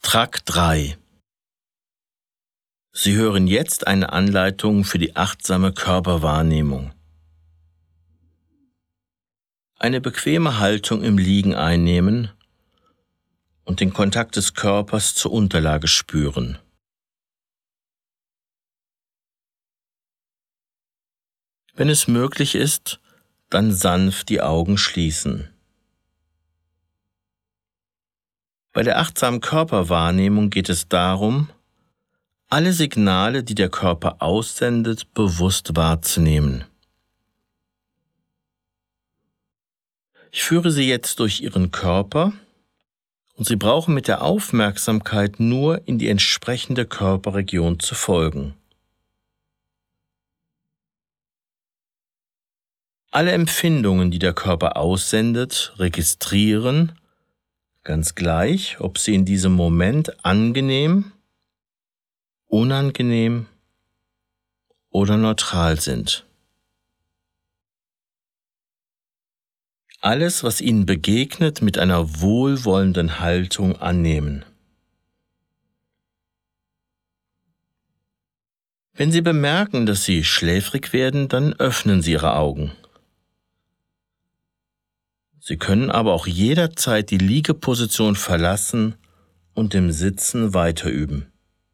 Trakt 3. Sie hören jetzt eine Anleitung für die achtsame Körperwahrnehmung. Eine bequeme Haltung im Liegen einnehmen und den Kontakt des Körpers zur Unterlage spüren. Wenn es möglich ist, dann sanft die Augen schließen. Bei der achtsamen Körperwahrnehmung geht es darum, alle Signale, die der Körper aussendet, bewusst wahrzunehmen. Ich führe Sie jetzt durch Ihren Körper und Sie brauchen mit der Aufmerksamkeit nur in die entsprechende Körperregion zu folgen. Alle Empfindungen, die der Körper aussendet, registrieren, ganz gleich, ob sie in diesem Moment angenehm, unangenehm oder neutral sind. Alles, was Ihnen begegnet, mit einer wohlwollenden Haltung annehmen. Wenn Sie bemerken, dass Sie schläfrig werden, dann öffnen Sie Ihre Augen. Sie können aber auch jederzeit die Liegeposition verlassen und im Sitzen weiterüben.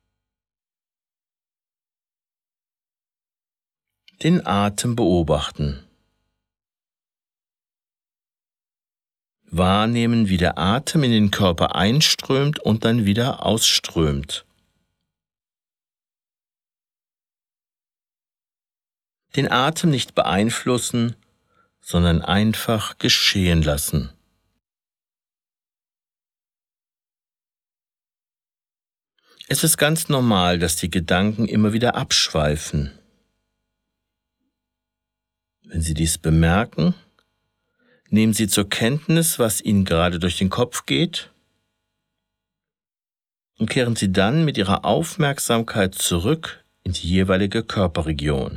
Den Atem beobachten. Wahrnehmen, wie der Atem in den Körper einströmt und dann wieder ausströmt. Den Atem nicht beeinflussen, sondern einfach geschehen lassen. Es ist ganz normal, dass die Gedanken immer wieder abschweifen. Wenn Sie dies bemerken, nehmen Sie zur Kenntnis, was Ihnen gerade durch den Kopf geht, und kehren Sie dann mit Ihrer Aufmerksamkeit zurück in die jeweilige Körperregion.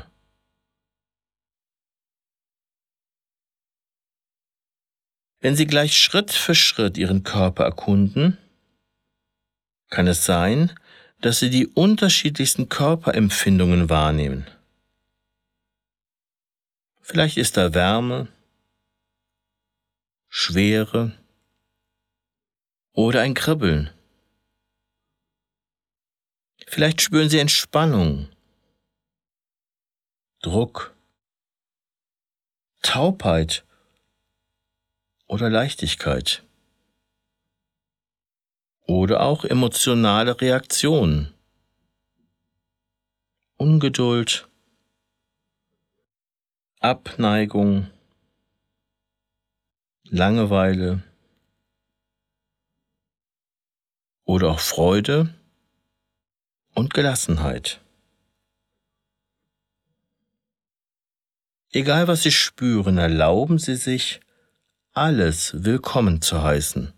Wenn Sie gleich Schritt für Schritt Ihren Körper erkunden, kann es sein, dass Sie die unterschiedlichsten Körperempfindungen wahrnehmen. Vielleicht ist da Wärme, Schwere oder ein Kribbeln. Vielleicht spüren Sie Entspannung, Druck, Taubheit oder Leichtigkeit. Oder auch emotionale Reaktionen, Ungeduld, Abneigung, Langeweile oder auch Freude und Gelassenheit. Egal was Sie spüren, erlauben Sie sich, alles willkommen zu heißen.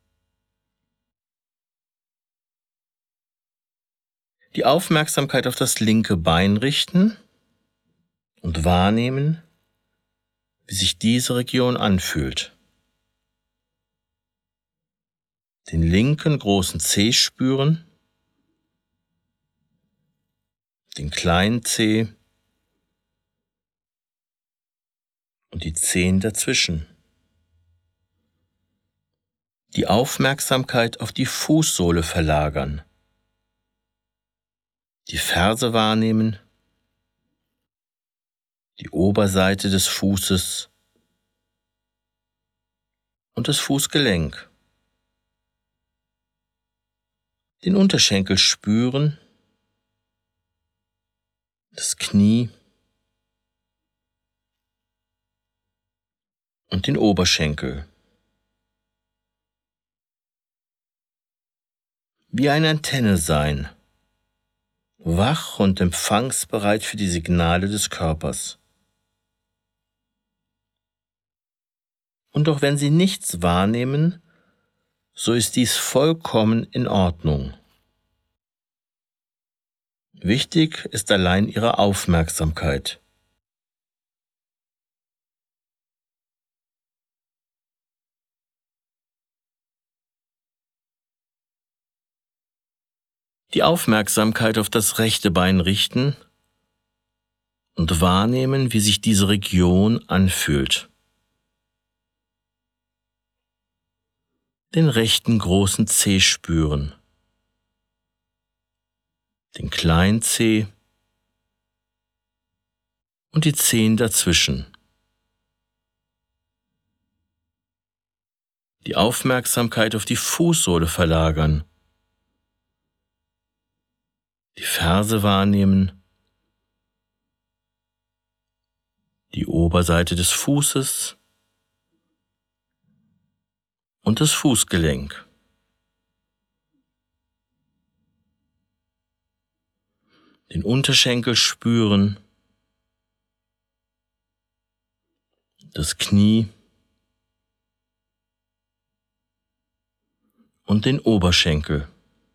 Die Aufmerksamkeit auf das linke Bein richten und wahrnehmen, wie sich diese Region anfühlt. Den linken großen Zeh spüren, den kleinen Zeh und die Zehen dazwischen. Die Aufmerksamkeit auf die Fußsohle verlagern, die Ferse wahrnehmen, die Oberseite des Fußes und das Fußgelenk. Den Unterschenkel spüren, das Knie und den Oberschenkel. Wie eine Antenne sein, wach und empfangsbereit für die Signale des Körpers. Und auch wenn Sie nichts wahrnehmen, so ist dies vollkommen in Ordnung. Wichtig ist allein Ihre Aufmerksamkeit. Die Aufmerksamkeit auf das rechte Bein richten und wahrnehmen, wie sich diese Region anfühlt. Den rechten großen Zeh spüren, den kleinen Zeh und die Zehen dazwischen. Die Aufmerksamkeit auf die Fußsohle verlagern, die Ferse wahrnehmen, die Oberseite des Fußes und das Fußgelenk. Den Unterschenkel spüren, das Knie und den Oberschenkel.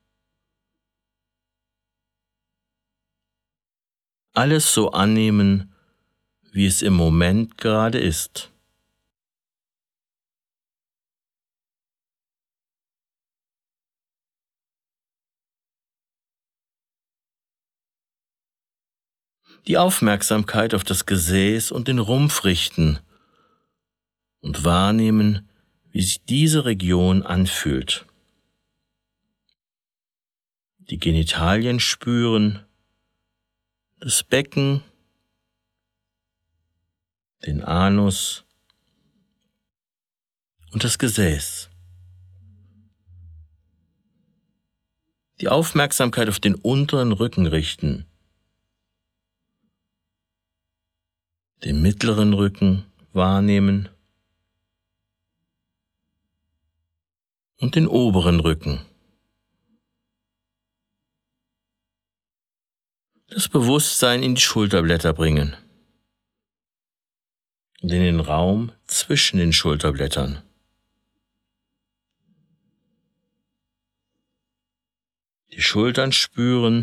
Alles so annehmen, wie es im Moment gerade ist. Die Aufmerksamkeit auf das Gesäß und den Rumpf richten und wahrnehmen, wie sich diese Region anfühlt. Die Genitalien spüren, das Becken, den Anus und das Gesäß. Die Aufmerksamkeit auf den unteren Rücken richten, den mittleren Rücken wahrnehmen und den oberen Rücken. Das Bewusstsein in die Schulterblätter bringen und in den Raum zwischen den Schulterblättern. Die Schultern spüren,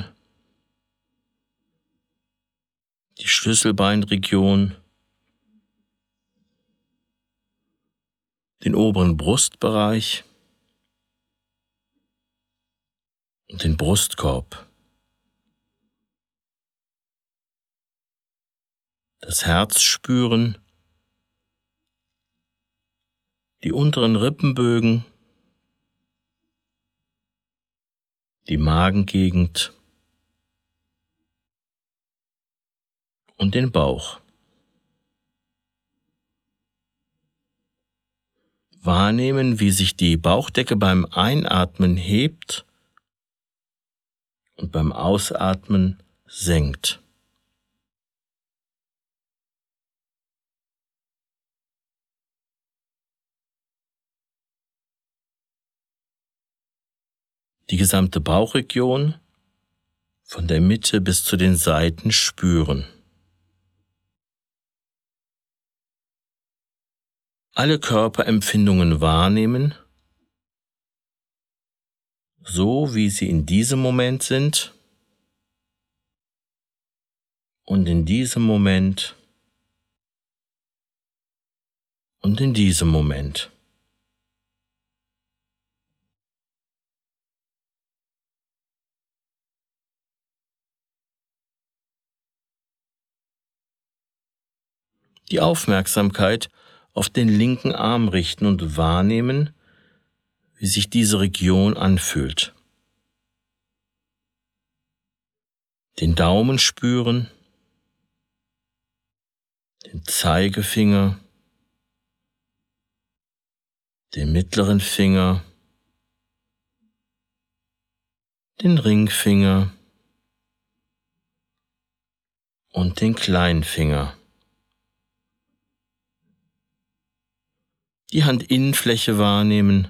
die Schlüsselbeinregion, den oberen Brustbereich und den Brustkorb. Das Herz spüren, die unteren Rippenbögen, die Magengegend und den Bauch. Wahrnehmen, wie sich die Bauchdecke beim Einatmen hebt und beim Ausatmen senkt. Die gesamte Bauchregion von der Mitte bis zu den Seiten spüren. Alle Körperempfindungen wahrnehmen, so wie sie in diesem Moment sind und in diesem Moment und in diesem Moment. Die Aufmerksamkeit auf den linken Arm richten und wahrnehmen, wie sich diese Region anfühlt. Den Daumen spüren, den Zeigefinger, den mittleren Finger, den Ringfinger und den kleinen Finger. Die Handinnenfläche wahrnehmen,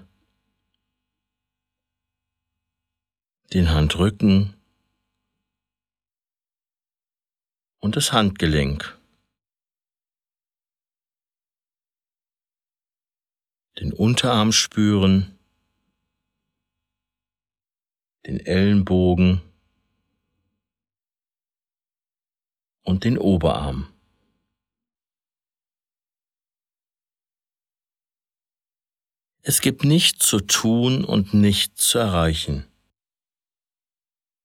den Handrücken und das Handgelenk, den Unterarm spüren, den Ellenbogen und den Oberarm. Es gibt nichts zu tun und nichts zu erreichen.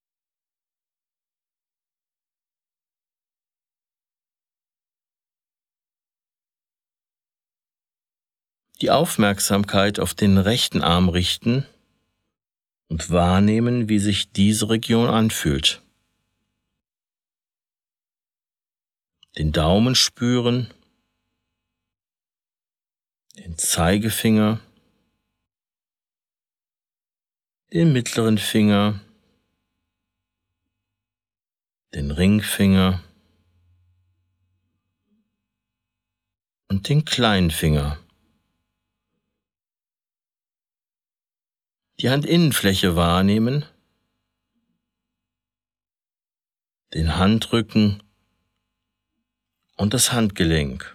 Die Aufmerksamkeit auf den rechten Arm richten und wahrnehmen, wie sich diese Region anfühlt. Den Daumen spüren, den Zeigefinger, den mittleren Finger, den Ringfinger und den kleinen Finger. Die Handinnenfläche wahrnehmen, den Handrücken und das Handgelenk.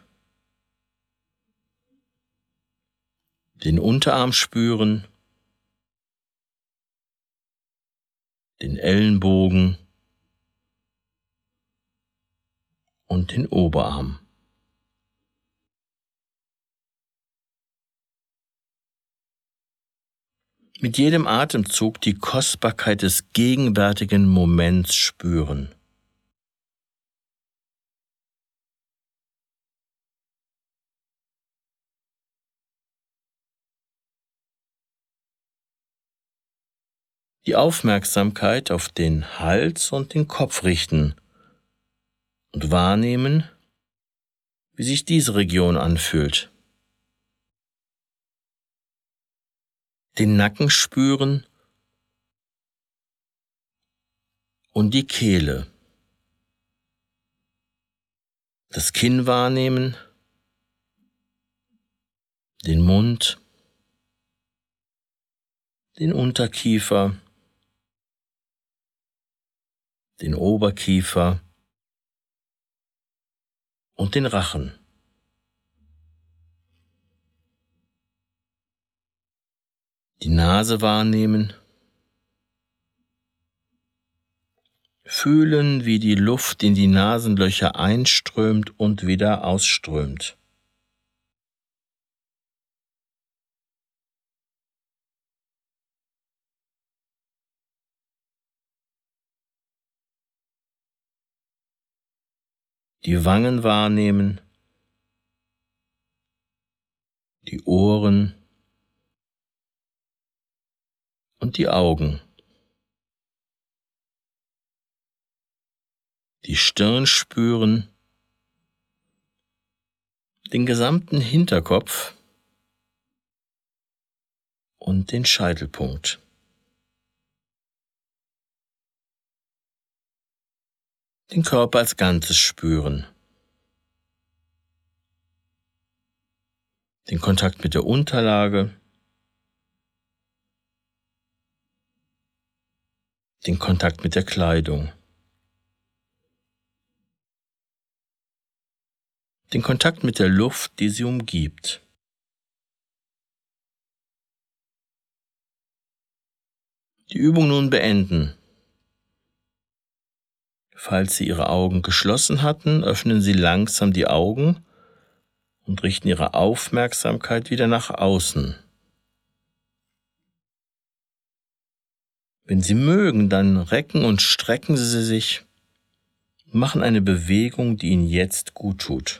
Den Unterarm spüren, den Ellenbogen und den Oberarm. Mit jedem Atemzug die Kostbarkeit des gegenwärtigen Moments spüren. Die Aufmerksamkeit auf den Hals und den Kopf richten und wahrnehmen, wie sich diese Region anfühlt. Den Nacken spüren und die Kehle. Das Kinn wahrnehmen, den Mund, den Unterkiefer, den Oberkiefer und den Rachen. Die Nase wahrnehmen, fühlen, wie die Luft in die Nasenlöcher einströmt und wieder ausströmt. Die Wangen wahrnehmen, die Ohren und die Augen. Die Stirn spüren, den gesamten Hinterkopf und den Scheitelpunkt. Den Körper als Ganzes spüren. Den Kontakt mit der Unterlage, den Kontakt mit der Kleidung, den Kontakt mit der Luft, die sie umgibt. Die Übung nun beenden. Falls Sie Ihre Augen geschlossen hatten, öffnen Sie langsam die Augen und richten Ihre Aufmerksamkeit wieder nach außen. Wenn Sie mögen, dann recken und strecken Sie sich und machen eine Bewegung, die Ihnen jetzt gut tut.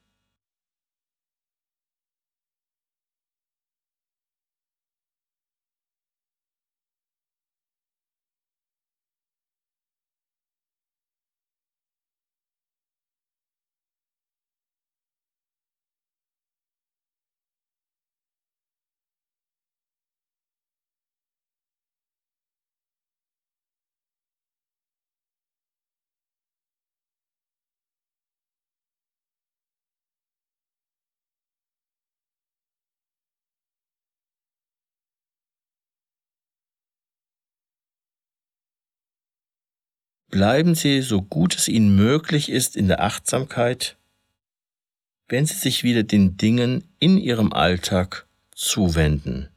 Bleiben Sie, so gut es Ihnen möglich ist, in der Achtsamkeit, wenn Sie sich wieder den Dingen in Ihrem Alltag zuwenden.